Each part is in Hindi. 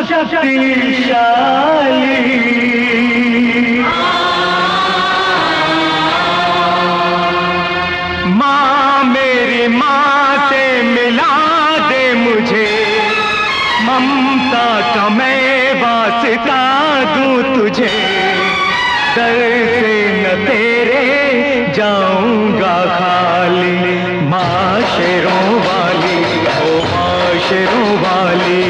शक्तिशाली। माँ मेरी माँ से मिला दे मुझे, ममता का मैं वास्ता दूं तुझे। दर से न तेरे जाऊंगा खाली। माँ शेरों वाली, ओ माँ शेरों वाली,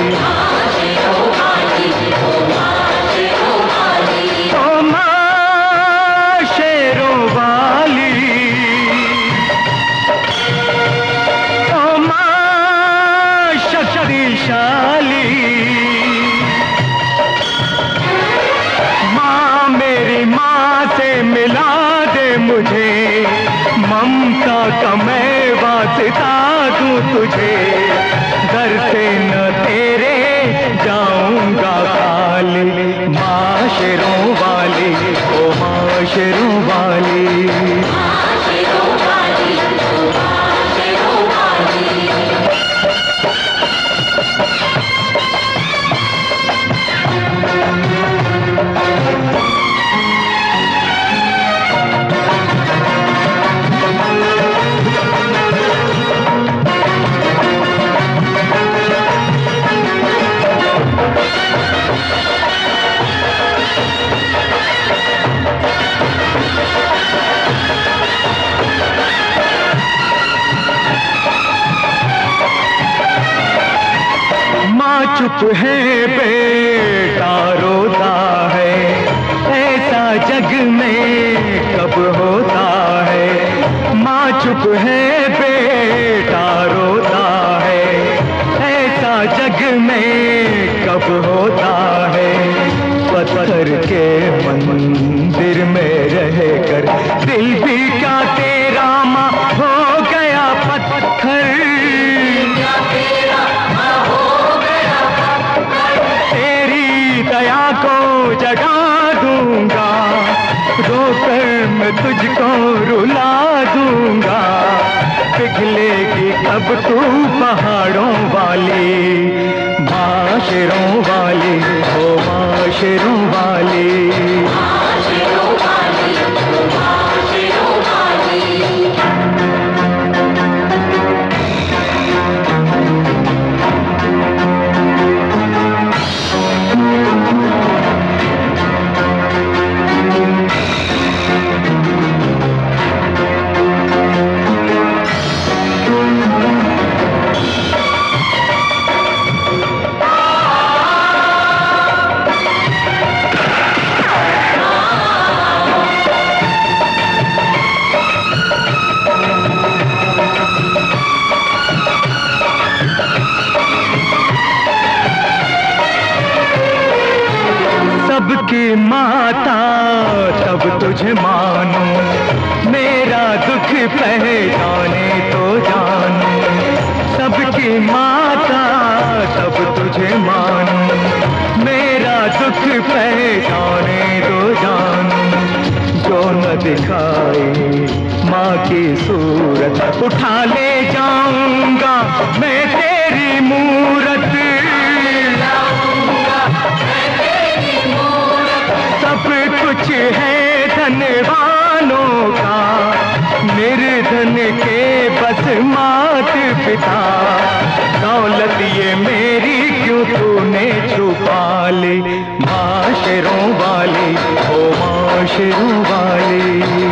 मुझे ममता का मैं वास्ता दूं तुझे। दर से न तेरे जाऊंगा खाली। माँ शेरों वाली, ओ माँ शेरों वाली, चुप है बेटा रोता है, ऐसा जग में कब होता है। माँ चुप है बेटा रोता है, ऐसा जग में कब होता है। पत्थर के मंदिर में रहकर दिल भी क्या तेरा माँ हो गया पत्थर। दया को जगा दूंगा, रोकर मैं तुझको रुला दूंगा। पिघलेगी कब तू पहाड़ों वाली। माँ शेरों वाली, ओ माँ शेरों वाली, सबकी माता तब तुझे मानूं, मेरा दुख पहचाने तो जानूं। सबकी माता तब तुझे मानूं, मेरा दुख पहचाने तो जानूं। जो न दिखाई माँ की सूरत, उठा ले जाऊंगा मैं तेरी मूरत। सब कुछ है धनवानों का, निर्धन के बस मात पिता। दौलत ये मेरी क्यों तूने छुपा ली। माँ शेरों वाली, ओ माँ शेरों वाली,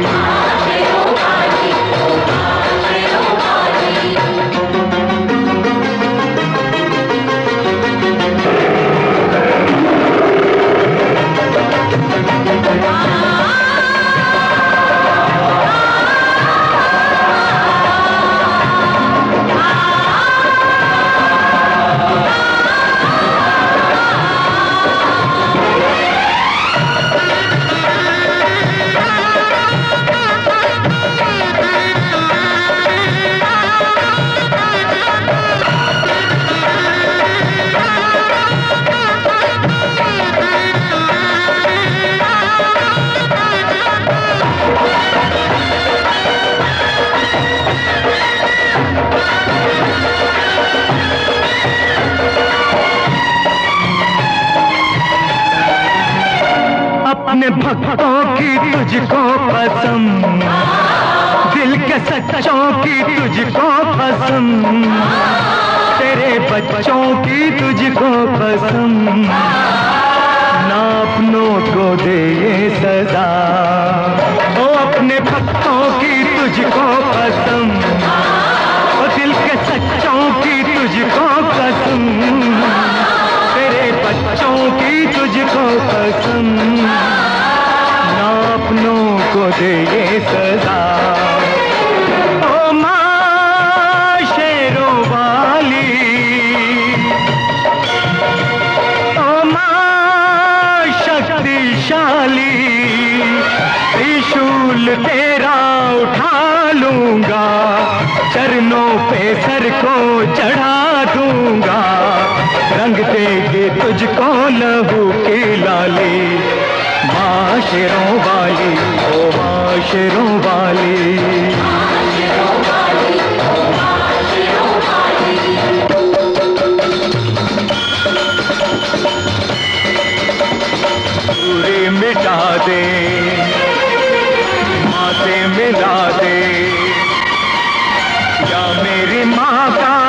भक्तों की तुझको कसम, दिल के सच्चों की तुझको कसम, तेरे बच्चों की तुझको कसम, ना अपनों को दे ये सजा। ओ अपने भक्तों की तुझको कसम, ओ दिल के सच्चों की तुझको कसम, तेरे बच्चों की तुझको कसम, ना अपनों को दे ये सजा। ओ माँ शेरों वाली, ओ माँ शक्तिशाली, त्रिशूल तेरा उठा लूंगा, चरणों पे सर को चढ़ा दूंगा, रंग देगी तुझको लहू की लाली। माँ शेरों वाली, ओ माँ शेरों वाली, दूरी मिटा दे, माँ से मिला दे, या मेरी माँ का